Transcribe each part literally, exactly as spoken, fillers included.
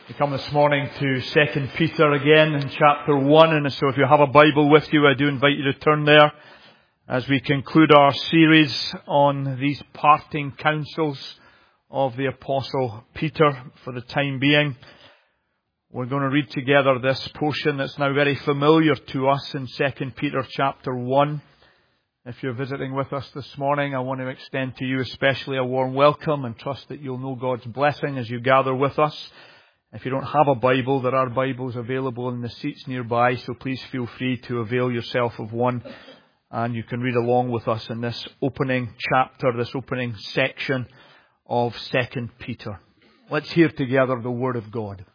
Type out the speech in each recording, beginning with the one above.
We come this morning to Second Peter again in chapter one, and so if you have a Bible with you, I do invite you to turn there as we conclude our series on these parting counsels of the Apostle Peter for the time being. We're going to read together this portion that's now very familiar to us in Second Peter chapter one. If you're visiting with us this morning, I want to extend to you especially a warm welcome and trust that you'll know God's blessing as you gather with us. If you don't have a Bible, there are Bibles available in the seats nearby, so please feel free to avail yourself of one, and you can read along with us in this opening chapter, this opening section of Second Peter. Let's hear together the Word of God.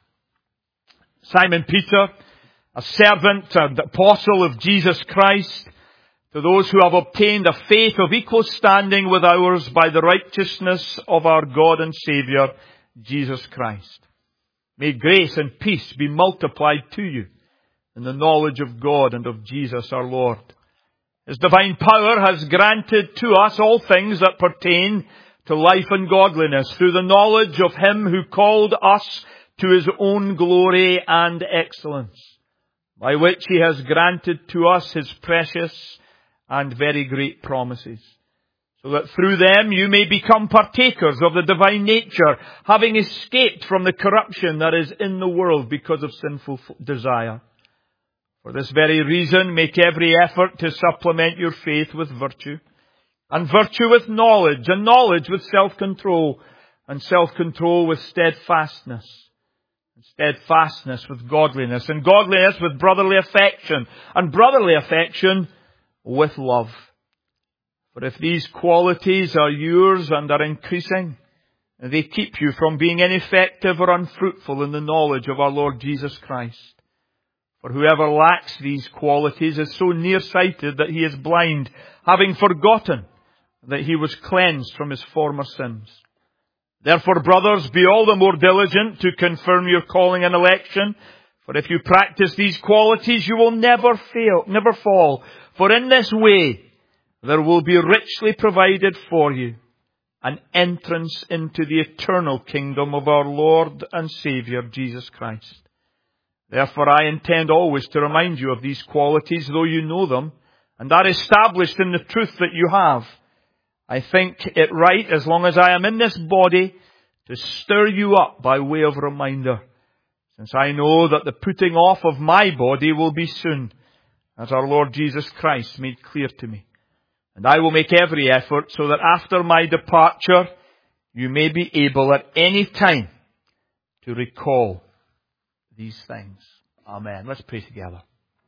Simon Peter, a servant and apostle of Jesus Christ, to those who have obtained a faith of equal standing with ours by the righteousness of our God and Saviour, Jesus Christ. May grace and peace be multiplied to you in the knowledge of God and of Jesus our Lord. His divine power has granted to us all things that pertain to life and godliness through the knowledge of Him who called us to His own glory and excellence, by which He has granted to us His precious and very great promises, so that through them you may become partakers of the divine nature, having escaped from the corruption that is in the world because of sinful desire. For this very reason, make every effort to supplement your faith with virtue, and virtue with knowledge, and knowledge with self-control, and self-control with steadfastness, and steadfastness with godliness, and godliness with brotherly affection, and brotherly affection with love. For if these qualities are yours and are increasing, they keep you from being ineffective or unfruitful in the knowledge of our Lord Jesus Christ. For whoever lacks these qualities is so nearsighted that he is blind, having forgotten that he was cleansed from his former sins. Therefore, brothers, be all the more diligent to confirm your calling and election. For if you practice these qualities, you will never fail, never fall. For in this way, there will be richly provided for you an entrance into the eternal kingdom of our Lord and Saviour, Jesus Christ. Therefore, I intend always to remind you of these qualities, though you know them, and are established in the truth that you have. I think it right, as long as I am in this body, to stir you up by way of reminder, since I know that the putting off of my body will be soon, as our Lord Jesus Christ made clear to me. And I will make every effort so that after my departure, you may be able at any time to recall these things. Amen. Let's pray together.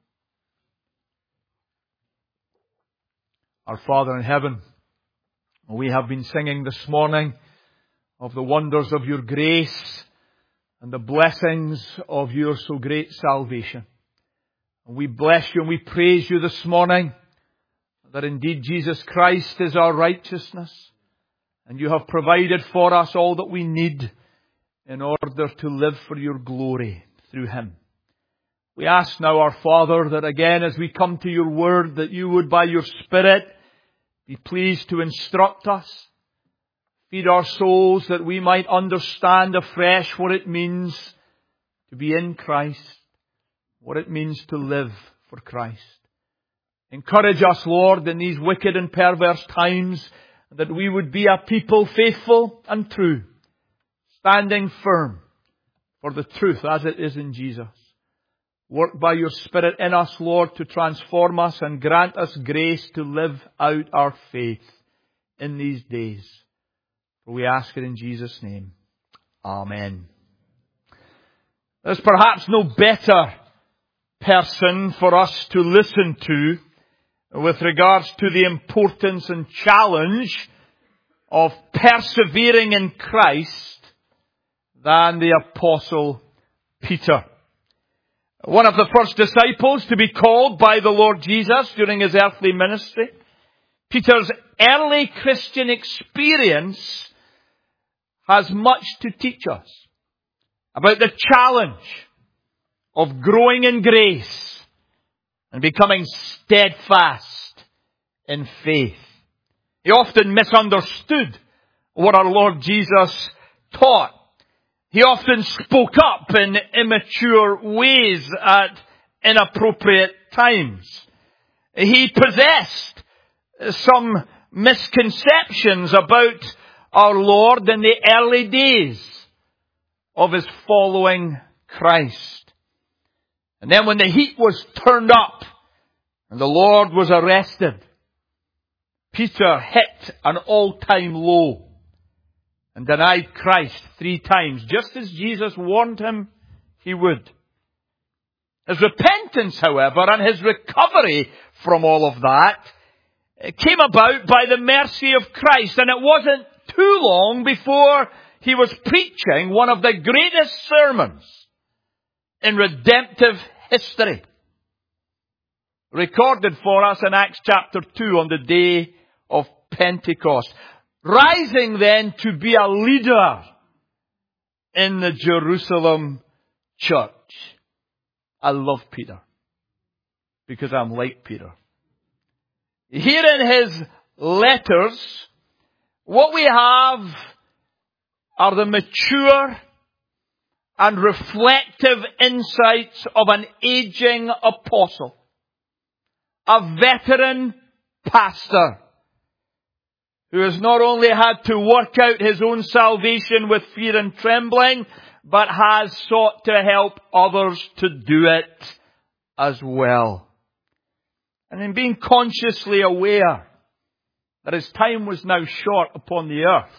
Our Father in heaven, we have been singing this morning of the wonders of your grace and the blessings of your so great salvation. And we bless you and we praise you this morning that indeed Jesus Christ is our righteousness, and you have provided for us all that we need in order to live for your glory through Him. We ask now, our Father, that again as we come to your word, that you would by your Spirit be pleased to instruct us, feed our souls, that we might understand afresh what it means to be in Christ, what it means to live for Christ. Encourage us, Lord, in these wicked and perverse times, that we would be a people faithful and true, standing firm for the truth as it is in Jesus. Work by your Spirit in us, Lord, to transform us and grant us grace to live out our faith in these days. For we ask it in Jesus' name. Amen. There's perhaps no better person for us to listen to with regards to the importance and challenge of persevering in Christ than the Apostle Peter. One of the first disciples to be called by the Lord Jesus during His earthly ministry. Peter's early Christian experience has much to teach us about the challenge of growing in grace and becoming steadfast in faith. He often misunderstood what our Lord Jesus taught. He often spoke up in immature ways at inappropriate times. He possessed some misconceptions about our Lord in the early days of his following Christ. And then when the heat was turned up and the Lord was arrested, Peter hit an all-time low and denied Christ three times, just as Jesus warned him he would. His repentance, however, and his recovery from all of that came about by the mercy of Christ, and it wasn't too long before he was preaching one of the greatest sermons in redemptive history, recorded for us in Acts chapter two on the day of Pentecost, rising then to be a leader in the Jerusalem church. I love Peter because I'm like Peter. Here in his letters, what we have are the mature and reflective insights of an aging apostle, a veteran pastor who has not only had to work out his own salvation with fear and trembling, but has sought to help others to do it as well. And in being consciously aware that his time was now short upon the earth,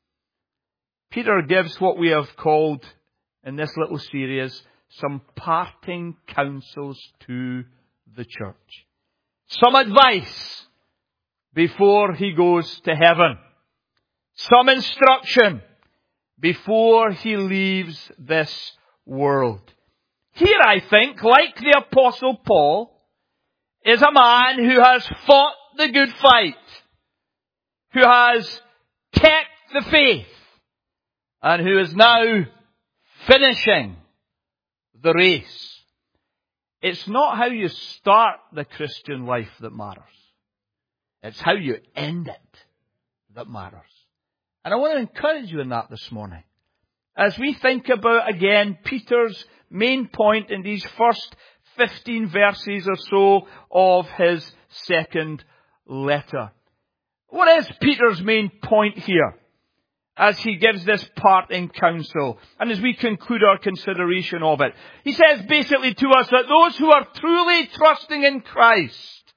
Peter gives what we have called in this little series some parting counsels to the church. Some advice before he goes to heaven. Some instruction before he leaves this world. Here, I think, like the Apostle Paul, is a man who has fought the good fight, who has kept the faith, and who is now finishing the race. It's not how you start the Christian life that matters. It's how you end it that matters. And I want to encourage you in that this morning. As we think about, again, Peter's main point in these first fifteen verses or so of his second letter. What is Peter's main point here as he gives this parting counsel and as we conclude our consideration of it? He says basically to us that those who are truly trusting in Christ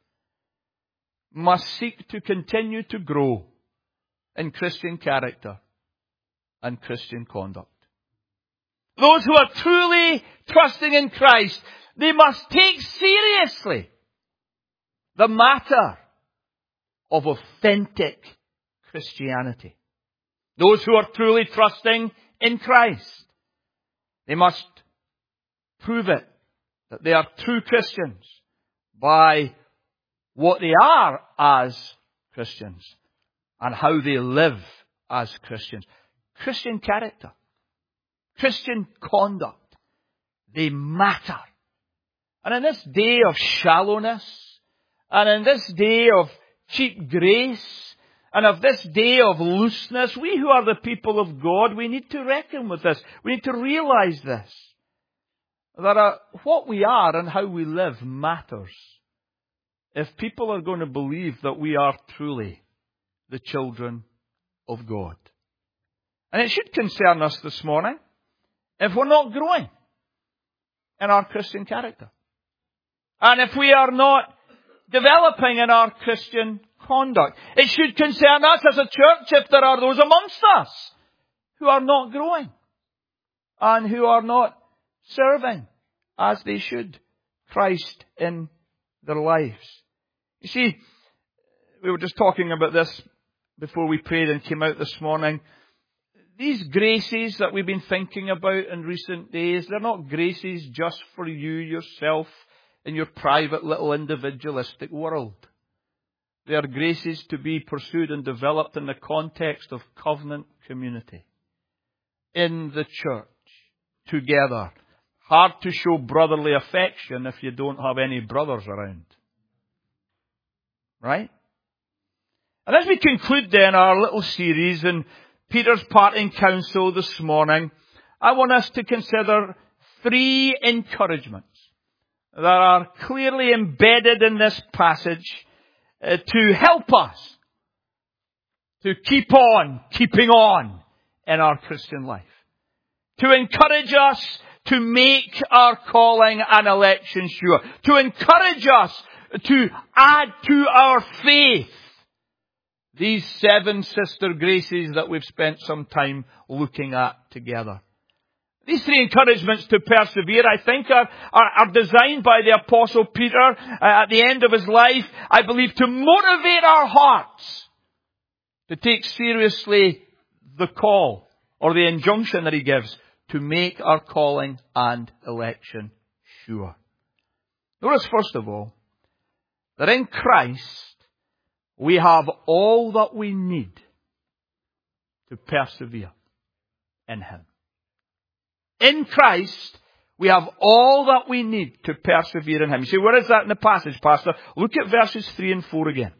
must seek to continue to grow in Christian character and Christian conduct. Those who are truly trusting in Christ, they must take seriously the matter of authentic Christianity. Those who are truly trusting in Christ, they must prove it that they are true Christians by what they are as Christians and how they live as Christians. Christian character, Christian conduct, they matter. And in this day of shallowness, and in this day of cheap grace, and of this day of looseness, we who are the people of God, we need to reckon with this. We need to realize this. That uh, what we are and how we live matters. If people are going to believe that we are truly the children of God. And it should concern us this morning if we're not growing in our Christian character. And if we are not developing in our Christian conduct. It should concern us as a church if there are those amongst us who are not growing and who are not serving as they should Christ in their lives. You see, we were just talking about this before we prayed and came out this morning. These graces that we've been thinking about in recent days, they're not graces just for you, yourself, in your private little individualistic world. They are graces to be pursued and developed in the context of covenant community. In the church, together. Hard to show brotherly affection if you don't have any brothers around. Right? And as we conclude then our little series in Peter's parting counsel this morning, I want us to consider three encouragements that are clearly embedded in this passage uh, to help us to keep on, keeping on in our Christian life. To encourage us to make our calling and election sure. To encourage us to add to our faith these seven sister graces that we've spent some time looking at together. These three encouragements to persevere, I think, are, are, are designed by the Apostle Peter uh, at the end of his life, I believe, to motivate our hearts to take seriously the call or the injunction that he gives to make our calling and election sure. Notice, first of all, that in Christ we have all that we need to persevere in Him. In Christ, we have all that we need to persevere in Him. You say, where is that in the passage, Pastor? Look at verses three and four again.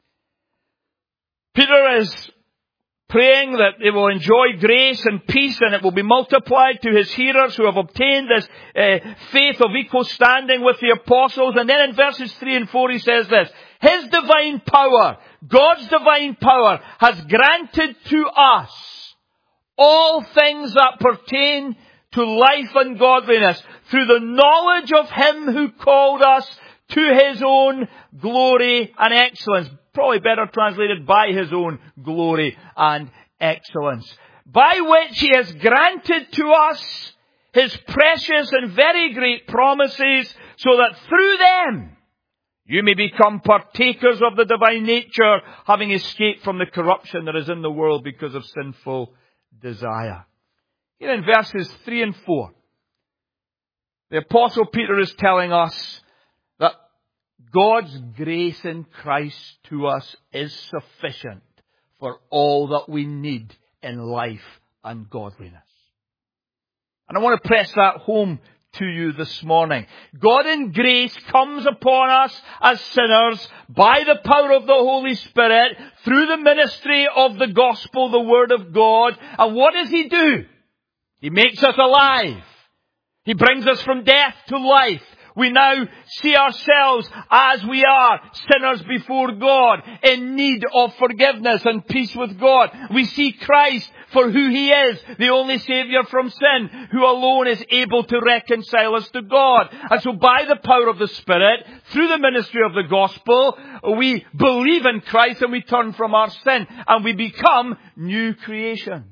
Peter is praying that they will enjoy grace and peace and it will be multiplied to his hearers who have obtained this uh, faith of equal standing with the apostles. And then in verses three and four he says this, His divine power, God's divine power, has granted to us all things that pertain to life and godliness through the knowledge of Him who called us to His own glory and excellence. Probably better translated, by His own glory and excellence. By which He has granted to us His precious and very great promises, so that through them you may become partakers of the divine nature, having escaped from the corruption that is in the world because of sinful desire. Here in verses three and four, the Apostle Peter is telling us that God's grace in Christ to us is sufficient for all that we need in life and godliness. And I want to press that home to you this morning. God in grace comes upon us as sinners by the power of the Holy Spirit through the ministry of the gospel, the Word of God. And what does He do? He makes us alive. He brings us from death to life. We now see ourselves as we are, sinners before God, in need of forgiveness and peace with God. We see Christ for who He is, the only Saviour from sin, who alone is able to reconcile us to God. And so by the power of the Spirit, through the ministry of the gospel, we believe in Christ and we turn from our sin and we become new creations.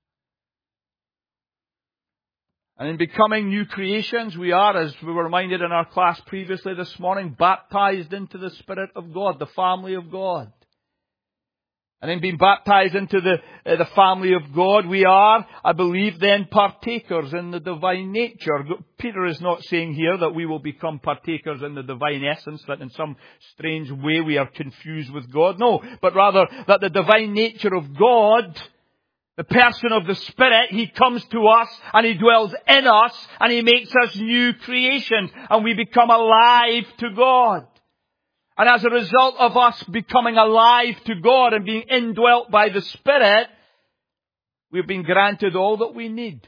And in becoming new creations, we are, as we were reminded in our class previously this morning, baptized into the Spirit of God, the family of God. And in being baptized into the, uh, the family of God, we are, I believe, then partakers in the divine nature. Peter is not saying here that we will become partakers in the divine essence, that in some strange way we are confused with God. No, but rather that the divine nature of God, the person of the Spirit, He comes to us and He dwells in us and He makes us new creations and we become alive to God. And as a result of us becoming alive to God and being indwelt by the Spirit, we've been granted all that we need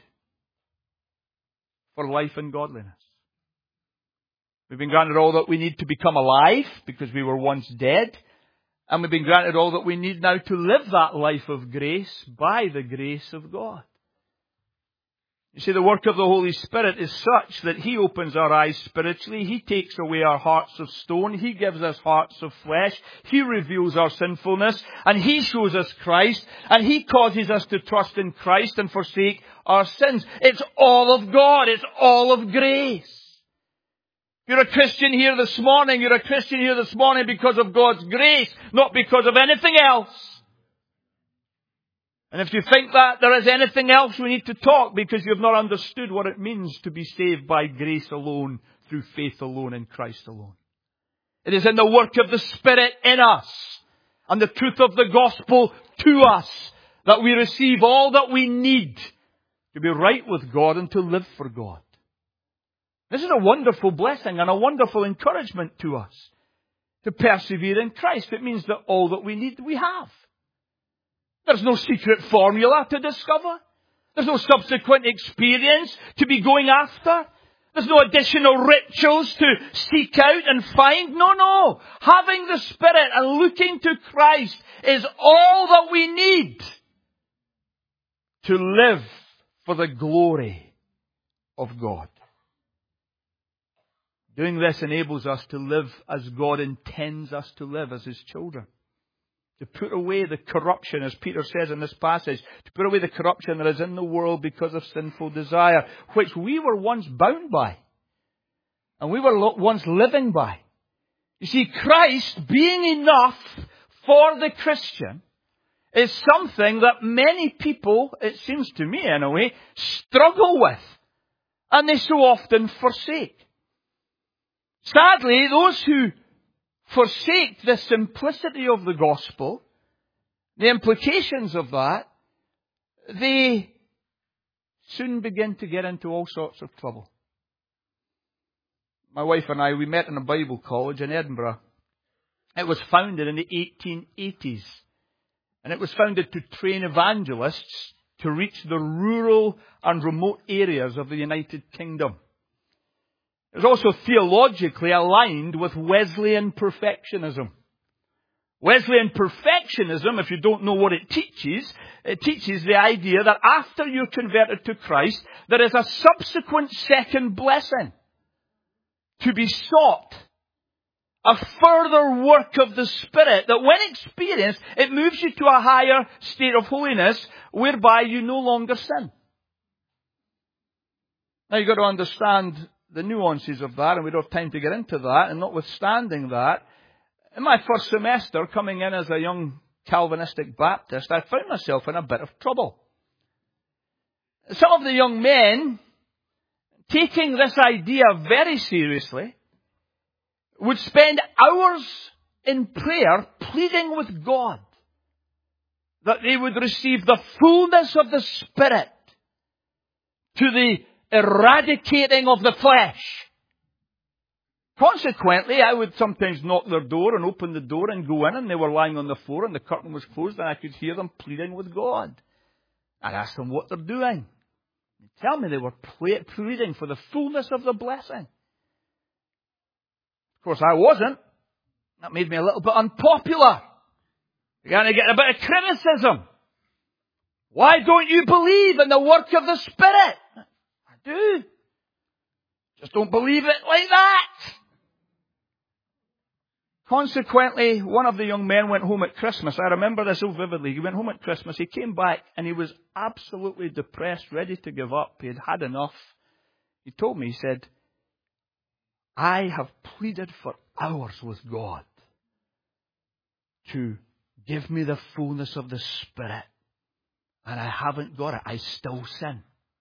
for life and godliness. We've been granted all that we need to become alive because we were once dead. And we've been granted all that we need now to live that life of grace by the grace of God. You see, the work of the Holy Spirit is such that He opens our eyes spiritually. He takes away our hearts of stone. He gives us hearts of flesh. He reveals our sinfulness. And He shows us Christ. And He causes us to trust in Christ and forsake our sins. It's all of God. It's all of grace. You're a Christian here this morning. You're a Christian here this morning because of God's grace, not because of anything else. And if you think that there is anything else, we need to talk because you've not understood what it means to be saved by grace alone, through faith alone, in Christ alone. It is in the work of the Spirit in us and the truth of the gospel to us that we receive all that we need to be right with God and to live for God. This is a wonderful blessing and a wonderful encouragement to us to persevere in Christ. It means that all that we need, we have. There's no secret formula to discover. There's no subsequent experience to be going after. There's no additional rituals to seek out and find. No, no. Having the Spirit and looking to Christ is all that we need to live for the glory of God. Doing this enables us to live as God intends us to live as His children. To put away the corruption, as Peter says in this passage, to put away the corruption that is in the world because of sinful desire, which we were once bound by. And we were once living by. You see, Christ being enough for the Christian is something that many people, it seems to me in a way, struggle with. And they so often forsake. Sadly, those who forsake the simplicity of the gospel, the implications of that, they soon begin to get into all sorts of trouble. My wife and I, we met in a Bible college in Edinburgh. It was founded in the eighteen eighties. And it was founded to train evangelists to reach the rural and remote areas of the United Kingdom. It was also theologically aligned with Wesleyan perfectionism. Wesleyan perfectionism, if you don't know what it teaches, it teaches the idea that after you're converted to Christ, there is a subsequent second blessing to be sought. A further work of the Spirit that when experienced, it moves you to a higher state of holiness whereby you no longer sin. Now you've got to understand the nuances of that, and we don't have time to get into that, and notwithstanding that, in my first semester, coming in as a young Calvinistic Baptist, I found myself in a bit of trouble. Some of the young men, taking this idea very seriously, would spend hours in prayer pleading with God that they would receive the fullness of the Spirit to the eradicating of the flesh. Consequently, I would sometimes knock their door and open the door and go in, and they were lying on the floor and the curtain was closed, and I could hear them pleading with God. I'd ask them what they're doing. They'd tell me they were pleading for the fullness of the blessing. Of course, I wasn't. That made me a little bit unpopular. You're going to get a bit of criticism. Why don't you believe in the work of the Spirit? I do. Just don't believe it like that. Consequently, one of the young men went home at Christmas. I remember this so vividly. He went home at Christmas. He came back and he was absolutely depressed, ready to give up. He had had enough. He told me, he said, I have pleaded for hours with God to give me the fullness of the Spirit. And I haven't got it. I still sin.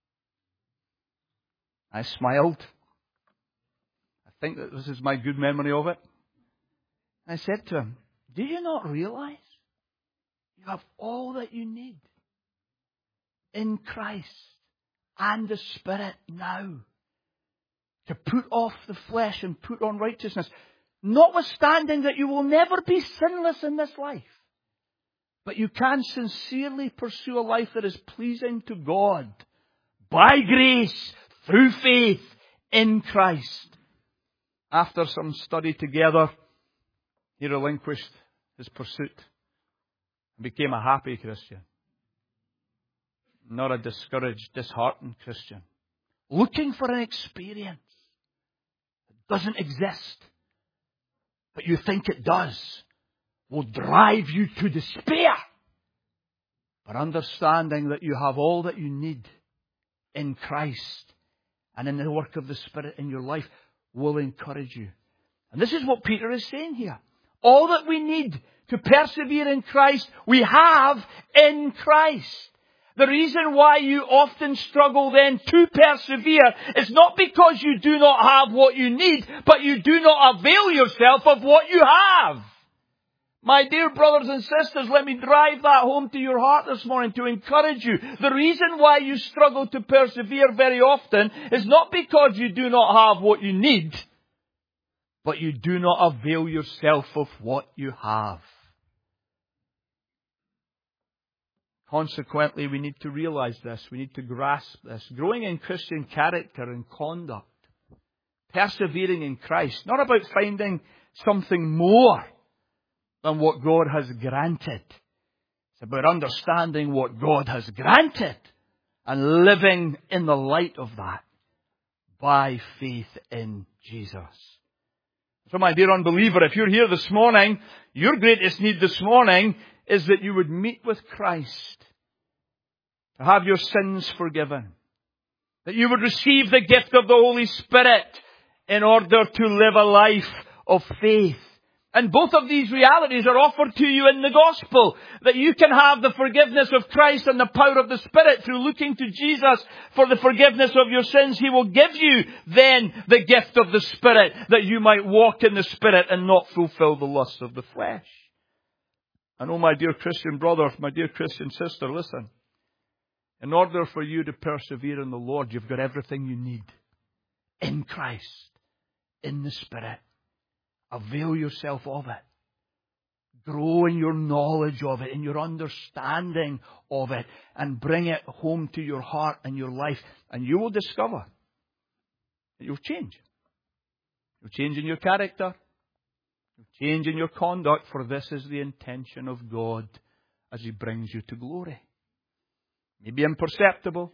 I smiled. I think that this is my good memory of it. I said to him, do you not realize you have all that you need in Christ and the Spirit now to put off the flesh and put on righteousness, notwithstanding that you will never be sinless in this life, but you can sincerely pursue a life that is pleasing to God by grace through faith in Christ. After some study together, he relinquished his pursuit and became a happy Christian. Not a discouraged, disheartened Christian. Looking for an experience that doesn't exist, but you think it does, will drive you to despair. But understanding that you have all that you need in Christ and in the work of the Spirit in your life will encourage you. And this is what Peter is saying here. All that we need to persevere in Christ, we have in Christ. The reason why you often struggle then to persevere is not because you do not have what you need, but you do not avail yourself of what you have. My dear brothers and sisters, let me drive that home to your heart this morning to encourage you. The reason why you struggle to persevere very often is not because you do not have what you need, but you do not avail yourself of what you have. Consequently, we need to realize this. We need to grasp this. Growing in Christian character and conduct. Persevering in Christ. Not about finding something more than what God has granted. It's about understanding what God has granted and living in the light of that by faith in Jesus. So my dear unbeliever, if you're here this morning, your greatest need this morning is that you would meet with Christ, to have your sins forgiven, that you would receive the gift of the Holy Spirit in order to live a life of faith. And both of these realities are offered to you in the gospel. That you can have the forgiveness of Christ and the power of the Spirit through looking to Jesus for the forgiveness of your sins. He will give you then the gift of the Spirit, that you might walk in the Spirit and not fulfill the lusts of the flesh. And oh, my dear Christian brother, my dear Christian sister, listen. In order for you to persevere in the Lord, you've got everything you need in Christ, in the Spirit. Avail yourself of it. Grow in your knowledge of it, in your understanding of it, and bring it home to your heart and your life. And you will discover that you'll change. You'll change in your character. You'll change in your conduct, for this is the intention of God as He brings you to glory. Maybe imperceptible.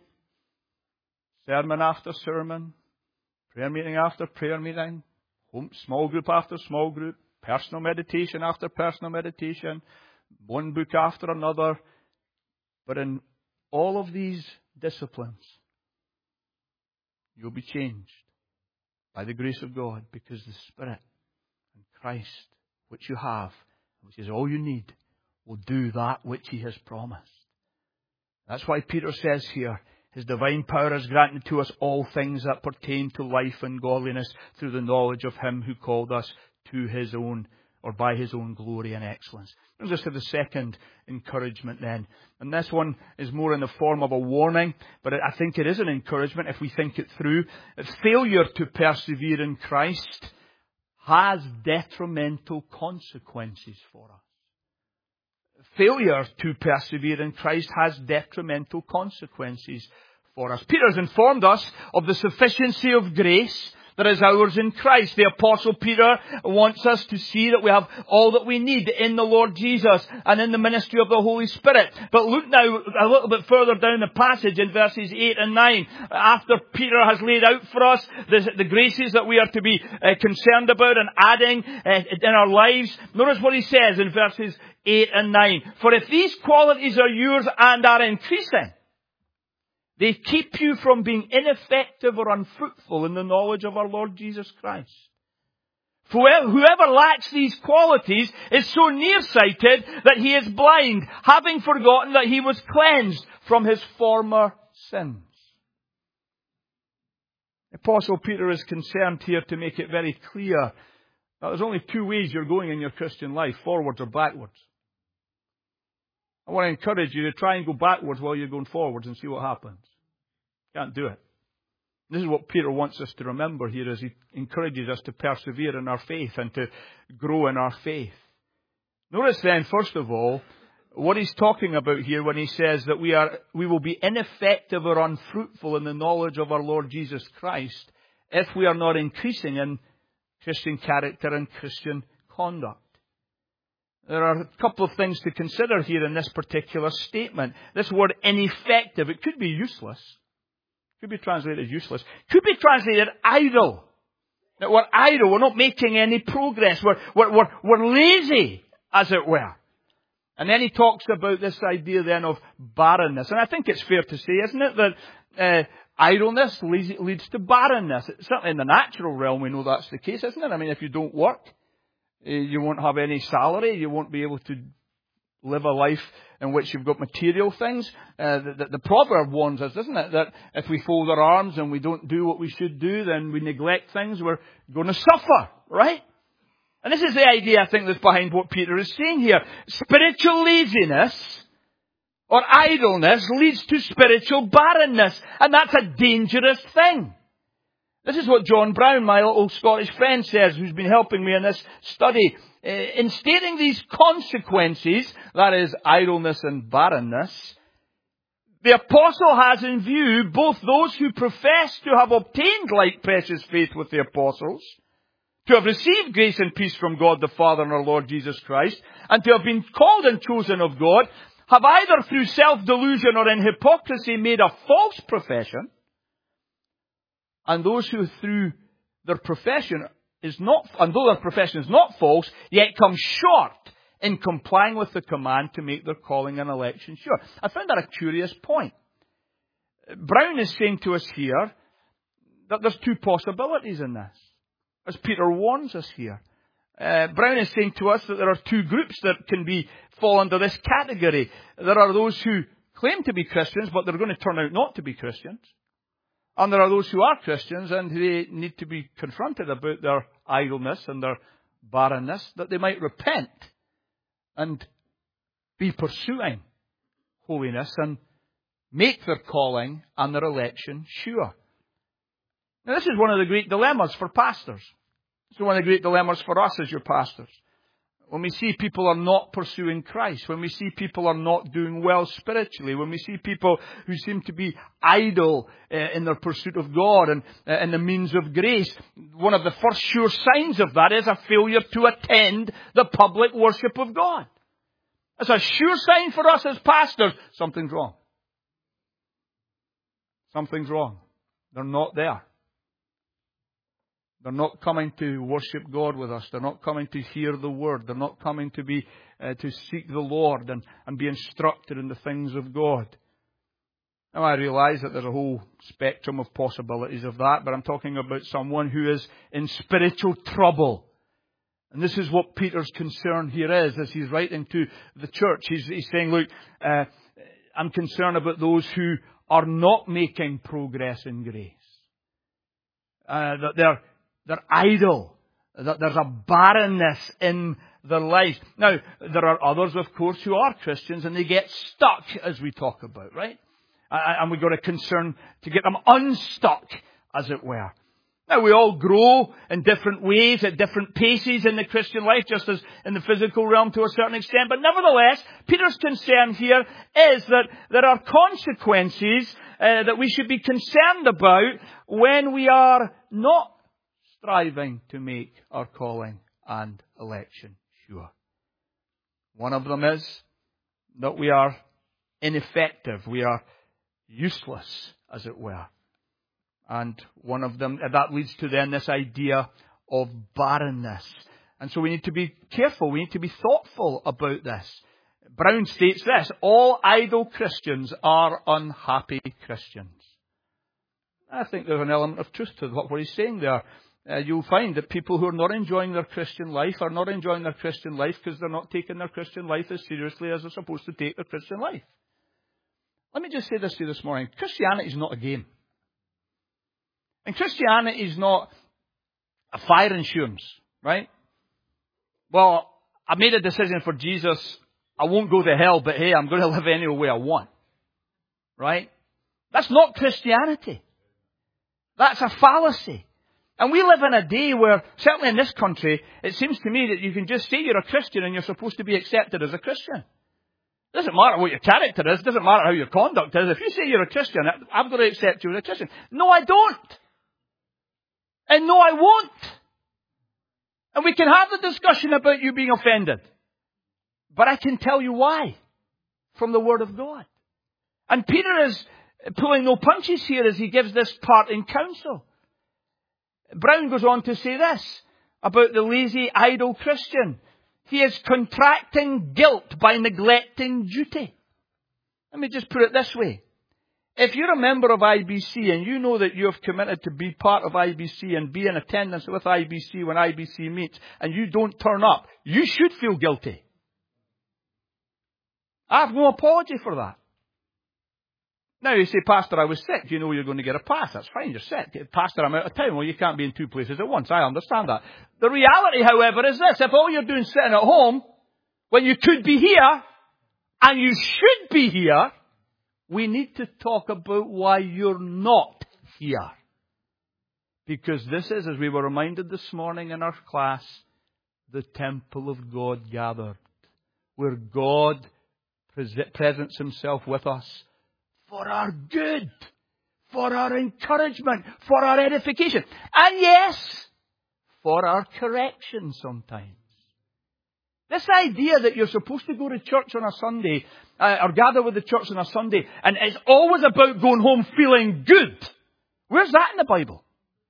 Sermon after sermon. Prayer meeting after prayer meeting. Home, small group after small group, personal meditation after personal meditation, one book after another. But in all of these disciplines, you'll be changed by the grace of God, because the Spirit and Christ, which you have, which is all you need, will do that which He has promised. That's why Peter says here, His divine power has granted to us all things that pertain to life and godliness through the knowledge of Him who called us to His own, or by His own glory and excellence. Brings us to the second encouragement then. And this one is more in the form of a warning, but I think it is an encouragement if we think it through. Failure to persevere in Christ has detrimental consequences for us. Failure to persevere in Christ has detrimental consequences for us. Peter has informed us of the sufficiency of grace that is ours in Christ. The Apostle Peter wants us to see that we have all that we need in the Lord Jesus and in the ministry of the Holy Spirit. But look now a little bit further down the passage in verses eight and nine. After Peter has laid out for us the, the graces that we are to be uh, concerned about and adding uh, in our lives, notice what he says in verses eight and nine. For if these qualities are yours and are increasing, they keep you from being ineffective or unfruitful in the knowledge of our Lord Jesus Christ. For whoever lacks these qualities is so nearsighted that he is blind, having forgotten that he was cleansed from his former sins. Apostle Peter is concerned here to make it very clear that there's only two ways you're going in your Christian life, forwards or backwards. I want to encourage you to try and go backwards while you're going forwards and see what happens. Can't do it. This is what Peter wants us to remember here as he encourages us to persevere in our faith and to grow in our faith. Notice then, first of all, what he's talking about here when he says that we are, we will be ineffective or unfruitful in the knowledge of our Lord Jesus Christ if we are not increasing in Christian character and Christian conduct. There are a couple of things to consider here in this particular statement. This word ineffective, it could be useless. Could be translated useless. Could be translated idle. That we're idle. We're not making any progress. We're, we're, we're, we're lazy, as it were. And then he talks about this idea then of barrenness. And I think it's fair to say, isn't it, that uh, idleness leads, leads to barrenness. Certainly in the natural realm we know that's the case, isn't it? I mean, if you don't work, you won't have any salary. You won't be able to live a life in which you've got material things. Uh, the, the proverb warns us, doesn't it, that if we fold our arms and we don't do what we should do, then we neglect things, we're going to suffer, right? And this is the idea, I think, that's behind what Peter is saying here. Spiritual laziness or idleness leads to spiritual barrenness, and that's a dangerous thing. This is what John Brown, my little Scottish friend, says, who's been helping me in this study. In stating these consequences, that is, idleness and barrenness, The apostle has in view both those who profess to have obtained like precious faith with the apostles, to have received grace and peace from God the Father and our Lord Jesus Christ, and to have been called and chosen of God, have either through self-delusion or in hypocrisy made a false profession, and those who through their profession is not, and though their profession is not false, yet come short in complying with the command to make their calling and election sure. I found that a curious point. Brown is saying to us here that there's two possibilities in this, as Peter warns us here. Uh, Brown is saying to us that there are two groups that can be fall under this category. There are those who claim to be Christians, but they're going to turn out not to be Christians. And there are those who are Christians and they need to be confronted about their idleness and their barrenness, that they might repent and be pursuing holiness and make their calling and their election sure. Now, this is one of the great dilemmas for pastors. It's one of the great dilemmas for us as your pastors. When we see people are not pursuing Christ, when we see people are not doing well spiritually, when we see people who seem to be idle uh, in their pursuit of God and uh, in the means of grace, one of the first sure signs of that is a failure to attend the public worship of God. It's a sure sign for us as pastors. Something's wrong. Something's wrong. They're not there. They're not coming to worship God with us. They're not coming to hear the Word. They're not coming to be uh, to seek the Lord and, and be instructed in the things of God. Now, I realise that there's a whole spectrum of possibilities of that, but I'm talking about someone who is in spiritual trouble. And this is what Peter's concern here is as he's writing to the church. He's, he's saying, look, uh, I'm concerned about those who are not making progress in grace. Uh, that they're They're idle. That there's a barrenness in their life. Now, there are others, of course, who are Christians and they get stuck, as we talk about, right? And we've got a concern to get them unstuck, as it were. Now, we all grow in different ways, at different paces in the Christian life, just as in the physical realm to a certain extent. But nevertheless, Peter's concern here is that there are consequences uh, that we should be concerned about when we are not striving to make our calling and election sure. One of them is that we are ineffective. We are useless, as it were. And one of them, that leads to then this idea of barrenness. And so we need to be careful. We need to be thoughtful about this. Brown states this: all idle Christians are unhappy Christians. I think there's an element of truth to what he's saying there. Uh, you'll find that people who are not enjoying their Christian life are not enjoying their Christian life because they're not taking their Christian life as seriously as they're supposed to take their Christian life. Let me just say this to you this morning. Christianity is not a game. And Christianity is not a fire insurance, right? Well, I made a decision for Jesus. I won't go to hell, but hey, I'm going to live any way I want. Right? That's not Christianity. That's a fallacy. And we live in a day where, certainly in this country, it seems to me that you can just say you're a Christian and you're supposed to be accepted as a Christian. It doesn't matter what your character is. It doesn't matter how your conduct is. If you say you're a Christian, I'm going to accept you as a Christian. No, I don't. And no, I won't. And we can have the discussion about you being offended. But I can tell you why. From the Word of God. And Peter is pulling no punches here as he gives this parting counsel. Brown goes on to say this about the lazy, idle Christian. He is contracting guilt by neglecting duty. Let me just put it this way. If you're a member of I B C and you know that you have committed to be part of I B C and be in attendance with I B C when I B C meets and you don't turn up, you should feel guilty. I have no apology for that. Now you say, Pastor, I was sick. You know you're going to get a pass. That's fine, you're sick. Pastor, I'm out of town. Well, you can't be in two places at once. I understand that. The reality, however, is this. If all you're doing is sitting at home, when you could be here, and you should be here, we need to talk about why you're not here. Because this is, as we were reminded this morning in our class, the temple of God gathered, where God presents Himself with us for our good, for our encouragement, for our edification, and yes, for our correction sometimes. This idea that you're supposed to go to church on a Sunday, uh, or gather with the church on a Sunday, and it's always about going home feeling good. Where's that in the Bible?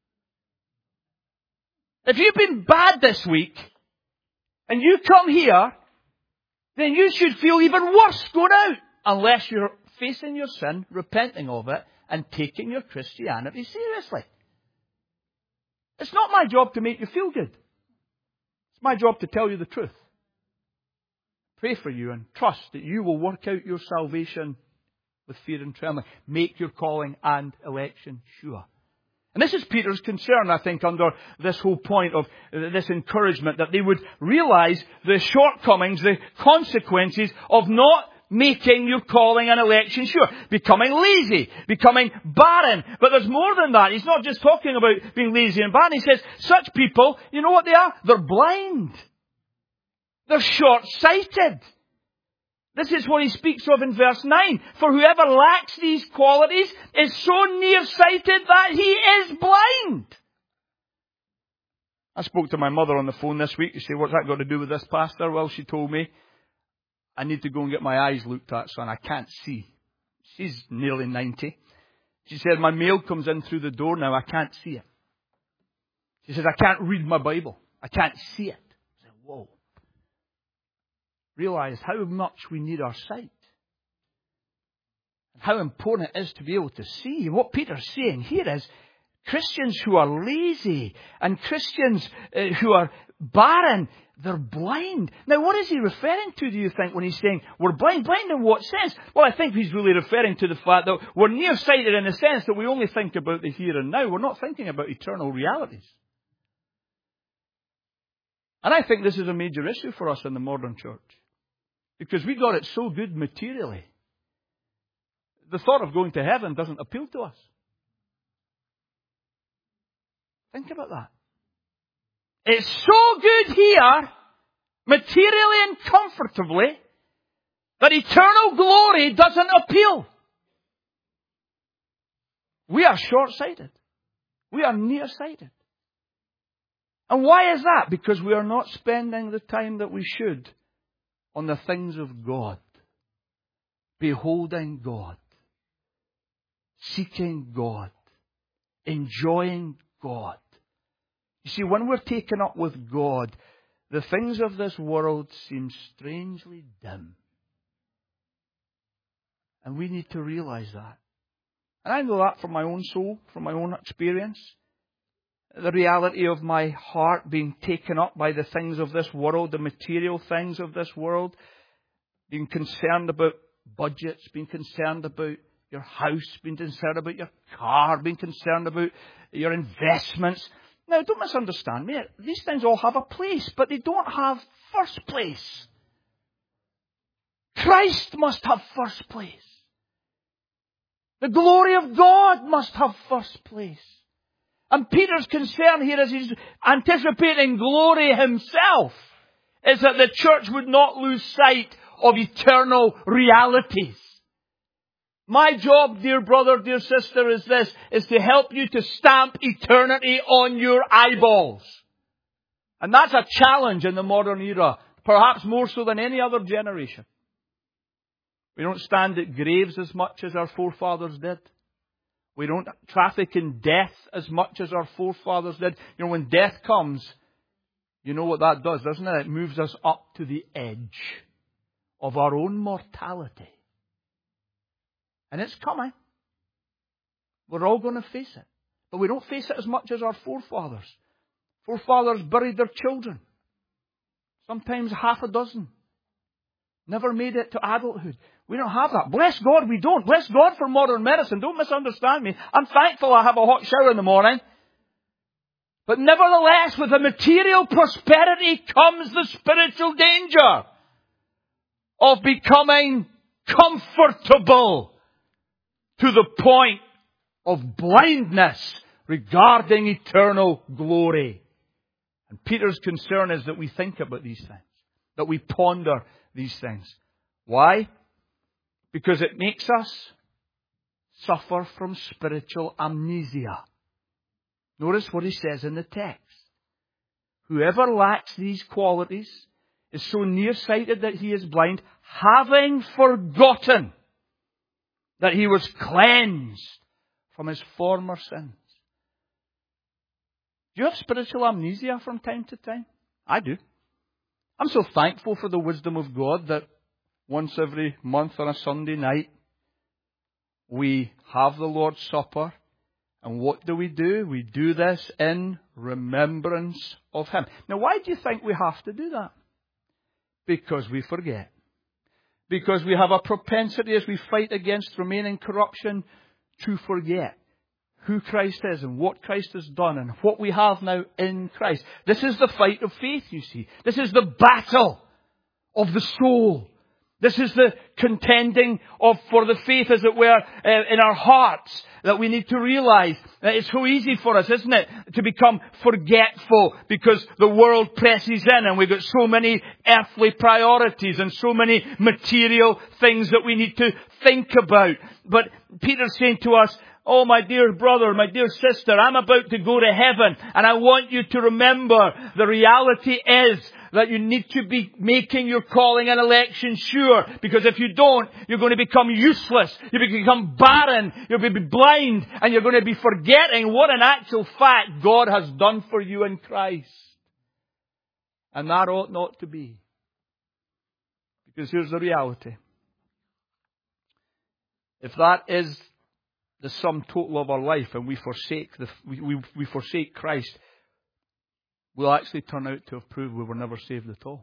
If you've been bad this week, and you come here, then you should feel even worse going out, unless you're facing your sin, repenting of it, and taking your Christianity seriously. It's not my job to make you feel good. It's my job to tell you the truth. Pray for you and trust that you will work out your salvation with fear and trembling. Make your calling and election sure. And this is Peter's concern, I think, under this whole point of this encouragement, that they would realize the shortcomings, the consequences of not making your calling and election sure. Becoming lazy, becoming barren. But there's more than that. He's not just talking about being lazy and barren. He says, such people, you know what they are? They're blind. They're short-sighted. This is what he speaks of in verse nine. For whoever lacks these qualities is so nearsighted that he is blind. I spoke to my mother on the phone this week. She said, what's that got to do with this, Pastor? Well, she told me, I need to go and get my eyes looked at, son. I can't see. She's nearly ninety. She said, my mail comes in through the door now. I can't see it. She says, I can't read my Bible. I can't see it. I said, whoa. Realize how much we need our sight. And how important it is to be able to see. And what Peter's saying here is, Christians who are lazy and Christians uh, who are barren, they're blind. Now, what is he referring to, do you think, when he's saying we're blind? Blind in what sense? Well, I think he's really referring to the fact that we're nearsighted in the sense that we only think about the here and now. We're not thinking about eternal realities. And I think this is a major issue for us in the modern church. Because we got it so good materially. The thought of going to heaven doesn't appeal to us. Think about that. It's so good here, materially and comfortably, that eternal glory doesn't appeal. We are short-sighted. We are nearsighted. And why is that? Because we are not spending the time that we should on the things of God. Beholding God. Seeking God. Enjoying God. You see, when we're taken up with God, the things of this world seem strangely dim. And we need to realize that. And I know that from my own soul, from my own experience. The reality of my heart being taken up by the things of this world, the material things of this world. Being concerned about budgets, being concerned about your house, being concerned about your car, being concerned about your investments. Now, don't misunderstand me. These things all have a place, but they don't have first place. Christ must have first place. The glory of God must have first place. And Peter's concern here, as he's anticipating glory himself, is that the church would not lose sight of eternal realities. My job, dear brother, dear sister, is this, is to help you to stamp eternity on your eyeballs. And that's a challenge in the modern era, perhaps more so than any other generation. We don't stand at graves as much as our forefathers did. We don't traffic in death as much as our forefathers did. You know, when death comes, you know what that does, doesn't it? It moves us up to the edge of our own mortality. And it's coming. We're all going to face it. But we don't face it as much as our forefathers. Forefathers buried their children. Sometimes half a dozen. Never made it to adulthood. We don't have that. Bless God, we don't. Bless God for modern medicine. Don't misunderstand me. I'm thankful I have a hot shower in the morning. But nevertheless, with the material prosperity comes the spiritual danger of becoming comfortable to the point of blindness regarding eternal glory. And Peter's concern is that we think about these things, that we ponder these things. Why? Because it makes us suffer from spiritual amnesia. Notice what he says in the text. Whoever lacks these qualities is so nearsighted that he is blind, having forgotten that he was cleansed from his former sins. Do you have spiritual amnesia from time to time? I do. I'm so thankful for the wisdom of God that once every month on a Sunday night, we have the Lord's Supper. And what do we do? We do this in remembrance of Him. Now, why do you think we have to do that? Because we forget. Because we have a propensity as we fight against remaining corruption to forget who Christ is and what Christ has done and what we have now in Christ. This is the fight of faith, you see. This is the battle of the soul. This is the contending of for the faith, as it were, uh, in our hearts, that we need to realize that it's so easy for us, isn't it, to become forgetful because the world presses in and we've got so many earthly priorities and so many material things that we need to think about. But Peter's saying to us, oh, my dear brother, my dear sister, I'm about to go to heaven, and I want you to remember the reality is that you need to be making your calling and election sure. Because if you don't, you're going to become useless. You'll become barren. You'll be blind. And you're going to be forgetting what in actual fact God has done for you in Christ. And that ought not to be. Because here's the reality. If that is the sum total of our life and we forsake the, we, we, we forsake Christ, we'll actually turn out to have proved we were never saved at all.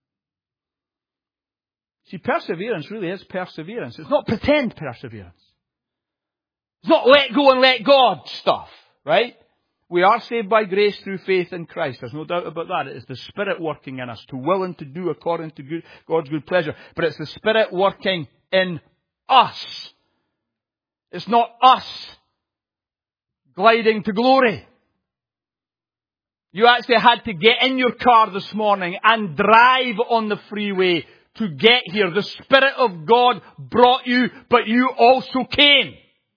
See, perseverance really is perseverance. It's not pretend perseverance. It's not let go and let God stuff, right? We are saved by grace through faith in Christ. There's no doubt about that. It is the Spirit working in us to will and to do according to good, God's good pleasure. But it's the Spirit working in us. It's not us gliding to glory. You actually had to get in your car this morning and drive on the freeway to get here. The Spirit of God brought you, but you also came.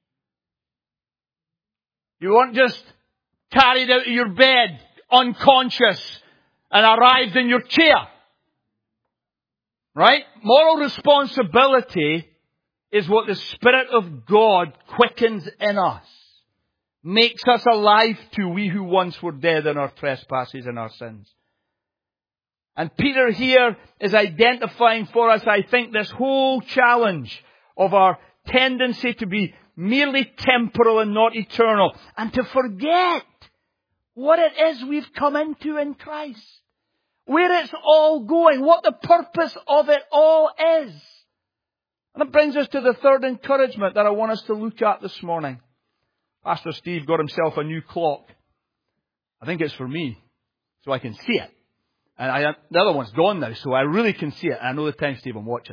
You weren't just carried out of your bed, unconscious, and arrived in your chair. Right? Moral responsibility is what the Spirit of God quickens in us. Makes us alive to we who once were dead in our trespasses and our sins. And Peter here is identifying for us, I think, this whole challenge of our tendency to be merely temporal and not eternal. And to forget what it is we've come into in Christ. Where it's all going. What the purpose of it all is. And it brings us to the third encouragement that I want us to look at this morning. Pastor Steve got himself a new clock. I think it's for me, so I can see it. And I, the other one's gone now, so I really can see it. And I know the time, Steve, I'm watching.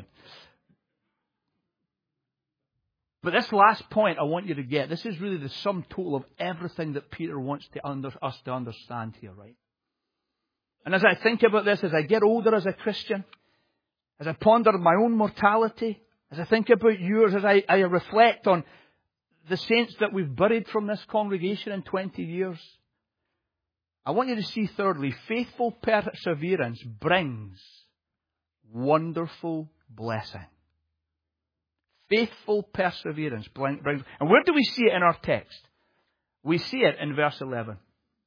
But this last point I want you to get, this is really the sum total of everything that Peter wants to under, us to understand here, right? And as I think about this, as I get older as a Christian, as I ponder my own mortality, as I think about yours, as I, I reflect on the saints that we've buried from this congregation in twenty years, I want you to see thirdly, faithful perseverance brings wonderful blessing. Faithful perseverance brings, and where do we see it in our text? We see it in verse eleven.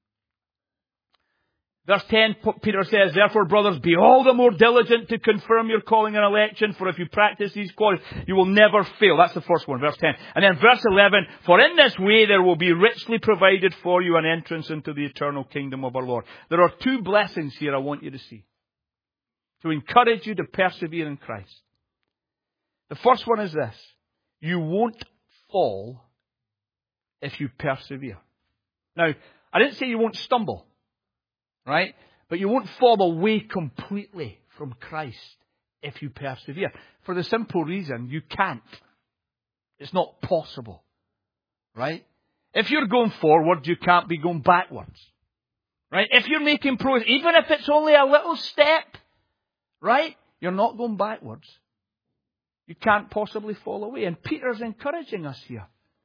Verse ten, Peter says, therefore, brothers, be all the more diligent to confirm your calling and election, for if you practice these qualities, you will never fail. That's the first one, verse ten. And then verse eleven, for in this way there will be richly provided for you an entrance into the eternal kingdom of our Lord. There are two blessings here I want you to see, to encourage you to persevere in Christ. The first one is this: you won't fall if you persevere. Now, I didn't say you won't stumble. Right? But you won't fall away completely from Christ if you persevere. For the simple reason, you can't. It's not possible. Right? If you're going forward, you can't be going backwards. Right? If you're making progress, even if it's only a little step, right? You're not going backwards. You can't possibly fall away. And Peter's encouraging us here.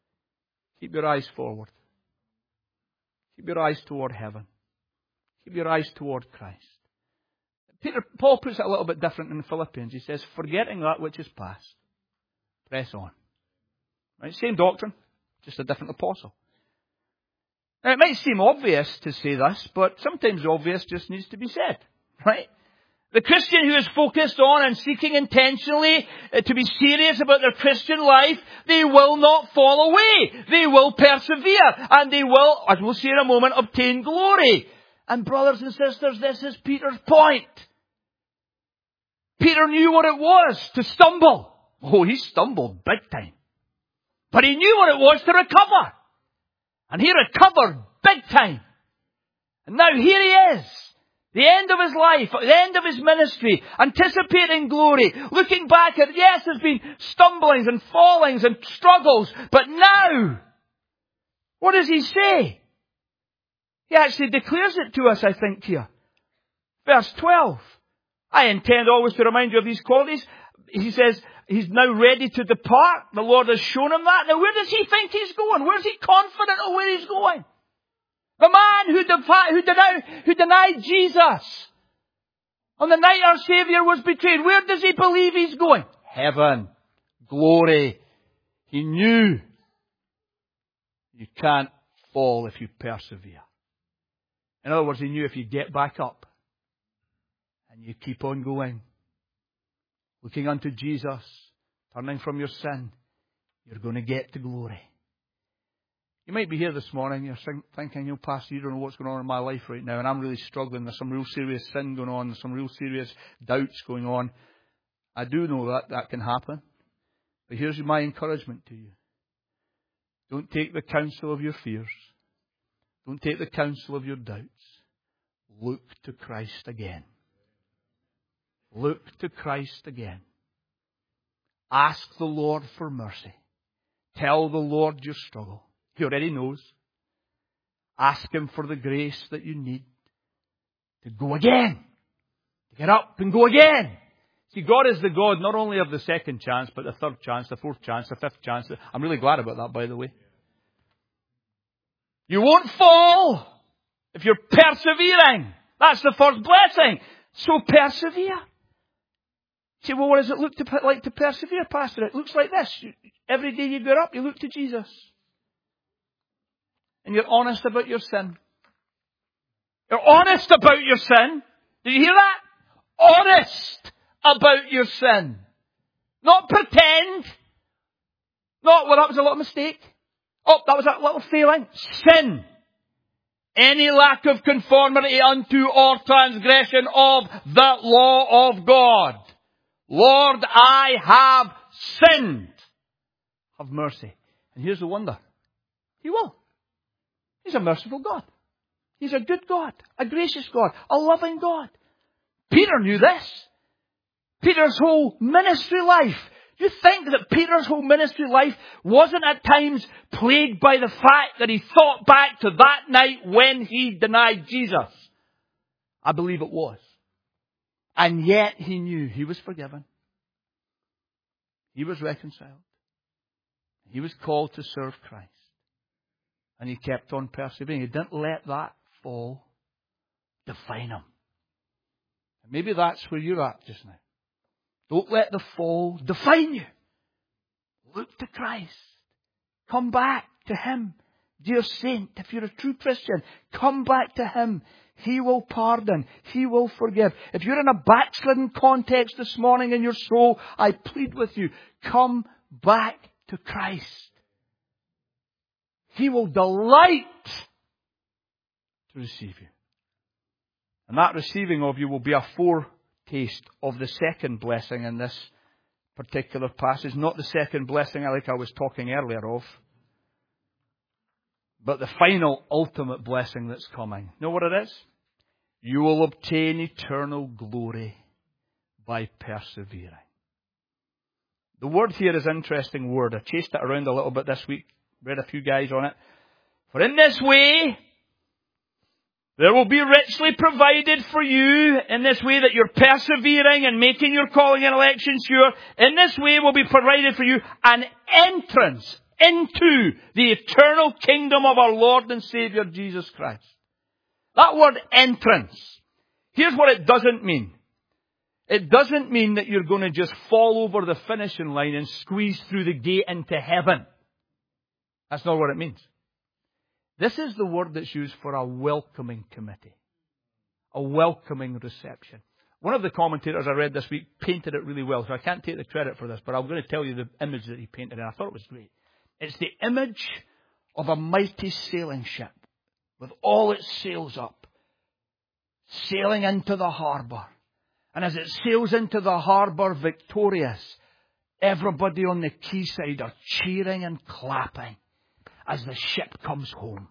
Keep your eyes forward. Keep your eyes toward heaven. Keep your eyes toward Christ. Peter, Paul puts it a little bit different in Philippians. He says, forgetting that which is past, press on. Right? Same doctrine, just a different apostle. Now, it might seem obvious to say this, but sometimes the obvious just needs to be said. Right? The Christian who is focused on and seeking intentionally to be serious about their Christian life, they will not fall away. They will persevere. And they will, as we'll see in a moment, obtain glory. And brothers and sisters, this is Peter's point. Peter knew what it was to stumble. Oh, he stumbled big time. But he knew what it was to recover. And he recovered big time. And now here he is. The end of his life, the end of his ministry, anticipating glory, looking back at, yes, there's been stumblings and fallings and struggles, but now, what does he say? He actually declares it to us, I think, here. Verse twelve. I intend always to remind you of these qualities. He says he's now ready to depart. The Lord has shown him that. Now, where does he think he's going? Where's he confident of where he's going? The man who, defi- who, denied, who denied Jesus on the night our Savior was betrayed. Where does he believe he's going? Heaven. Glory. He knew you can't fall if you persevere. In other words, he knew if you get back up and you keep on going, looking unto Jesus, turning from your sin, you're going to get to glory. You might be here this morning, you're thinking, you know, Pastor, you don't know what's going on in my life right now, and I'm really struggling. There's some real serious sin going on. There's some real serious doubts going on. I do know that that can happen. But here's my encouragement to you. Don't take the counsel of your fears. Don't take the counsel of your doubts. Look to Christ again. Look to Christ again. Ask the Lord for mercy. Tell the Lord your struggle. He already knows. Ask Him for the grace that you need to go again. To get up and go again. See, God is the God not only of the second chance, but the third chance, the fourth chance, the fifth chance. I'm really glad about that, by the way. You won't fall if you're persevering. That's the first blessing. So persevere. You say, well, what does it look to, like to persevere, Pastor? It looks like this. Every day you get up, you look to Jesus. And you're honest about your sin. You're honest about your sin. Did you hear that? Honest about your sin. Not pretend. Not, well, that was a little mistake. Oh, that was a little failing. Sin. Any lack of conformity unto or transgression of the law of God. Lord, I have sinned. Have mercy. And here's the wonder. He will. He's a merciful God. He's a good God. A gracious God. A loving God. Peter knew this. Peter's whole ministry life. You think that Peter's whole ministry life wasn't at times plagued by the fact that he thought back to that night when he denied Jesus? I believe it was. And yet he knew he was forgiven. He was reconciled. He was called to serve Christ. And he kept on persevering. He didn't let that fall define him. And maybe that's where you're at just now. Don't let the fall define you. Look to Christ. Come back to Him. Dear saint, if you're a true Christian, come back to Him. He will pardon. He will forgive. If you're in a backslidden context this morning in your soul, I plead with you, come back to Christ. He will delight to receive you. And that receiving of you will be a foretaste of the second blessing in this particular passage. Not the second blessing like I was talking earlier of, but the final ultimate blessing that's coming. You know what it is? You will obtain eternal glory by persevering. The word here is an interesting word. I chased it around a little bit this week. Read a few guys on it. For in this way, there will be richly provided for you, in this way that you're persevering and making your calling and election sure. In this way will be provided for you an entrance, into the eternal kingdom of our Lord and Savior Jesus Christ. That word entrance, here's what it doesn't mean. It doesn't mean that you're going to just fall over the finishing line and squeeze through the gate into heaven. That's not what it means. This is the word that's used for a welcoming committee. A welcoming reception. One of the commentators I read this week painted it really well, so I can't take the credit for this, but I'm going to tell you the image that he painted, and I thought it was great. It's the image of a mighty sailing ship with all its sails up, sailing into the harbour. And as it sails into the harbour victorious, everybody on the quayside are cheering and clapping as the ship comes home.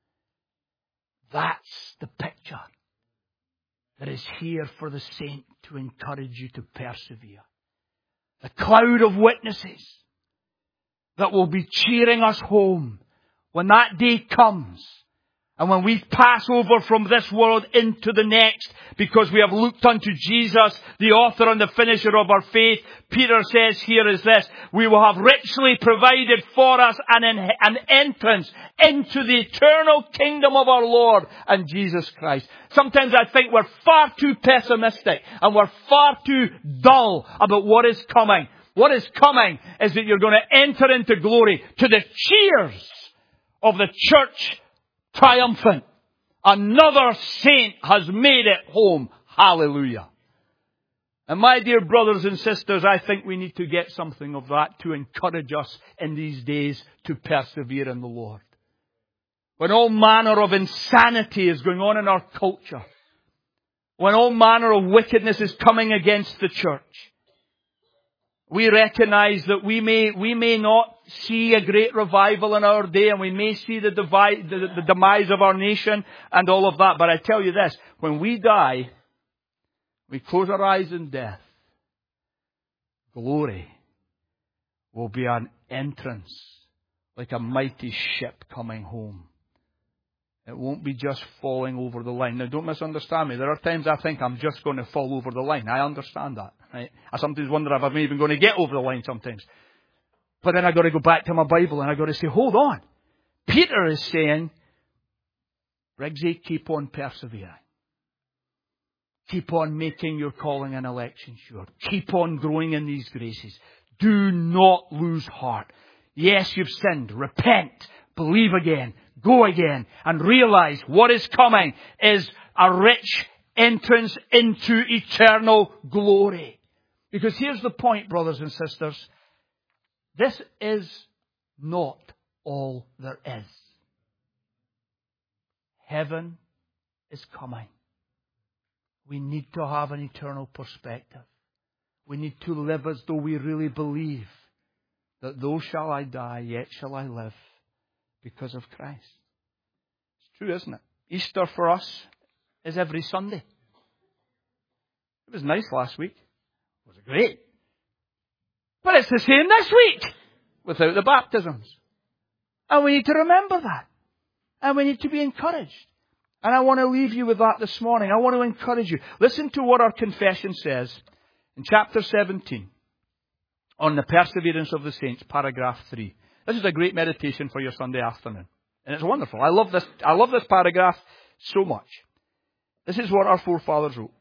That's the picture that is here for the saint to encourage you to persevere. The cloud of witnesses that will be cheering us home when that day comes. And when we pass over from this world into the next, because we have looked unto Jesus, the author and the finisher of our faith, Peter says here is this: we will have richly provided for us an, an entrance into the eternal kingdom of our Lord and Jesus Christ. Sometimes I think we're far too pessimistic and we're far too dull about what is coming. What is coming is that you're going to enter into glory to the cheers of the church triumphant. Another saint has made it home. Hallelujah. And my dear brothers and sisters, I think we need to get something of that to encourage us in these days to persevere in the Lord. When all manner of insanity is going on in our culture, when all manner of wickedness is coming against the church, we recognize that we may, we may not see a great revival in our day, and we may see the, divide, the, the demise of our nation and all of that. But I tell you this, when we die, we close our eyes in death, glory will be an entrance like a mighty ship coming home. It won't be just falling over the line. Now, don't misunderstand me. There are times I think I'm just going to fall over the line. I understand that. Right? I sometimes wonder if I'm even going to get over the line sometimes. But then I've got to go back to my Bible and I've got to say, hold on. Peter is saying, Briggsy, keep on persevering. Keep on making your calling and election sure. Keep on growing in these graces. Do not lose heart. Yes, you've sinned. Repent. Believe again. Go again. And realize what is coming is a rich entrance into eternal glory. Because here's the point, brothers and sisters. This is not all there is. Heaven is coming. We need to have an eternal perspective. We need to live as though we really believe that though shall I die, yet shall I live because of Christ. It's true, isn't it? Easter for us is every Sunday. It was nice last week. Was it great? But it's the same this week without the baptisms. And we need to remember that. And we need to be encouraged. And I want to leave you with that this morning. I want to encourage you. Listen to what our confession says in chapter seventeen on the perseverance of the saints, paragraph three. This is a great meditation for your Sunday afternoon. And it's wonderful. I love this, I love this paragraph so much. This is what our forefathers wrote.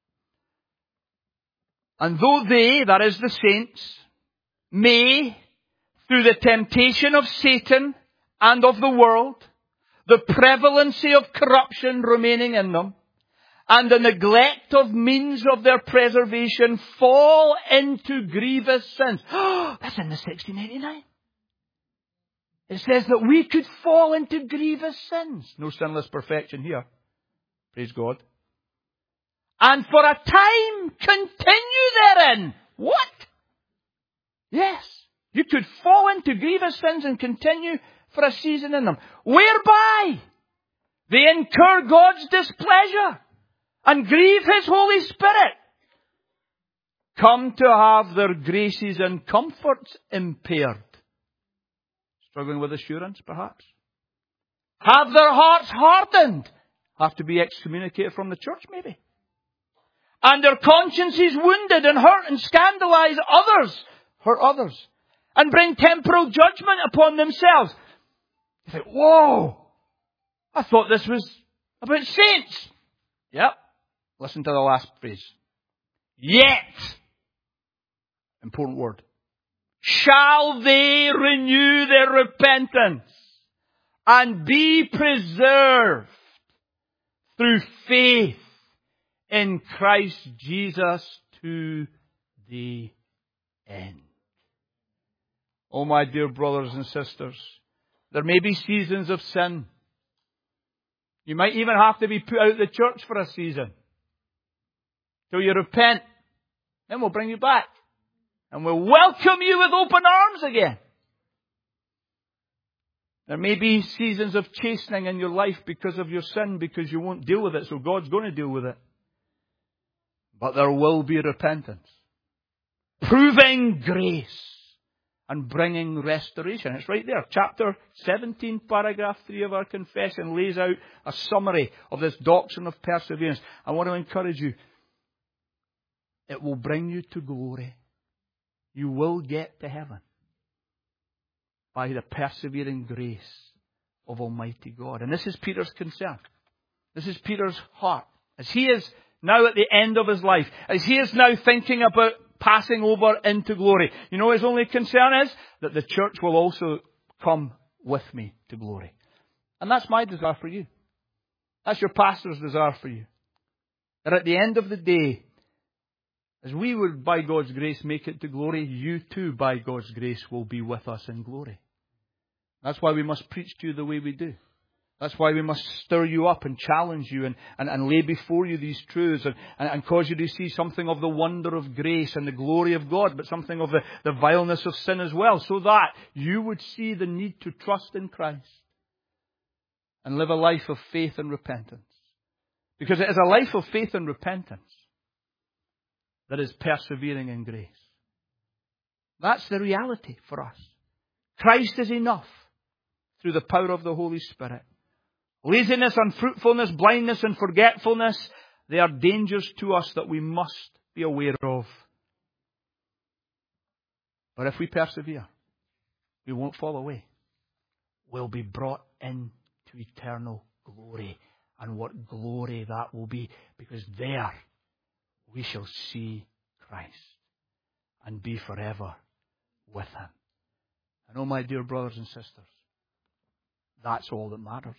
And though they, that is the saints, may, through the temptation of Satan and of the world, the prevalency of corruption remaining in them, and the neglect of means of their preservation, fall into grievous sins. Oh, that's in the sixteen eighty-nine. It says that we could fall into grievous sins. No sinless perfection here. Praise God. And for a time continue therein. What? Yes. You could fall into grievous sins and continue for a season in them. Whereby they incur God's displeasure and grieve His Holy Spirit. Come to have their graces and comforts impaired. Struggling with assurance, perhaps. Have their hearts hardened. Have to be excommunicated from the church, maybe. And their consciences wounded and hurt and scandalize others. Hurt others. and bring temporal judgment upon themselves. You think, whoa, I thought this was about saints. Yep. Listen to the last phrase. Yet, important word, shall they renew their repentance and be preserved through faith in Christ Jesus to the end. Oh, my dear brothers and sisters, there may be seasons of sin. You might even have to be put out of the church for a season. Till you repent. Then we'll bring you back. And we'll welcome you with open arms again. There may be seasons of chastening in your life because of your sin, because you won't deal with it, so God's going to deal with it. But there will be repentance. Proving grace and bringing restoration. It's right there. Chapter seventeen, paragraph three of our confession lays out a summary of this doctrine of perseverance. I want to encourage you. It will bring you to glory. You will get to heaven by the persevering grace of Almighty God. And this is Peter's concern. This is Peter's heart. As he is now at the end of his life, as he is now thinking about passing over into glory, you know his only concern is that the church will also come with me to glory. And that's my desire for you. That's your pastor's desire for you. That at the end of the day, as we would, by God's grace, make it to glory, you too, by God's grace, will be with us in glory. That's why we must preach to you the way we do. That's why we must stir you up and challenge you and, and, and lay before you these truths and, and, and cause you to see something of the wonder of grace and the glory of God, but something of the, the vileness of sin as well, so that you would see the need to trust in Christ and live a life of faith and repentance. Because it is a life of faith and repentance that is persevering in grace. That's the reality for us. Christ is enough through the power of the Holy Spirit. Laziness, unfruitfulness, blindness and forgetfulness, they are dangers to us that we must be aware of. But if we persevere, we won't fall away. We'll be brought into eternal glory. And what glory that will be, because there we shall see Christ and be forever with Him. And oh, my dear brothers and sisters, that's all that matters.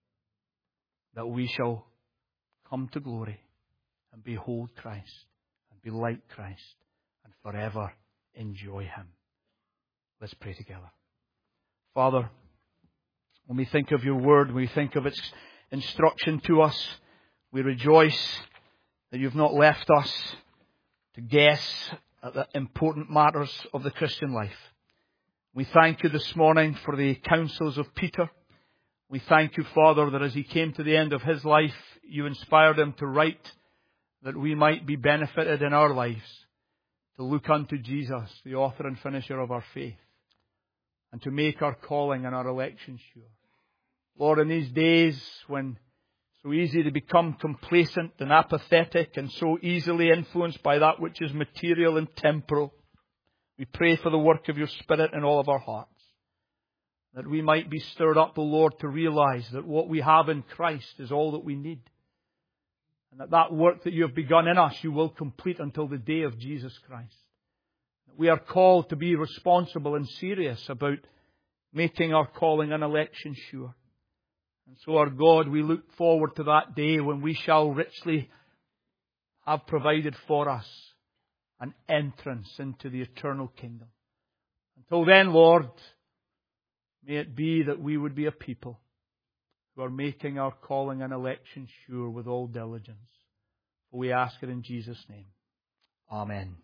That we shall come to glory and behold Christ and be like Christ and forever enjoy Him. Let's pray together. Father, when we think of your word, when we think of its instruction to us, we rejoice that you've not left us to guess at the important matters of the Christian life. We thank you this morning for the counsels of Peter. We thank you, Father, that as he came to the end of his life, you inspired him to write that we might be benefited in our lives, to look unto Jesus, the author and finisher of our faith, and to make our calling and our election sure. Lord, in these days when it's so easy to become complacent and apathetic and so easily influenced by that which is material and temporal, we pray for the work of your Spirit in all of our hearts, that we might be stirred up, O Lord, to realize that what we have in Christ is all that we need, and that that work that you have begun in us, you will complete until the day of Jesus Christ. That we are called to be responsible and serious about making our calling and election sure. And so, our God, we look forward to that day when we shall richly have provided for us an entrance into the eternal kingdom. Until then, Lord, may it be that we would be a people who are making our calling and election sure with all diligence. For we ask it in Jesus' name. Amen.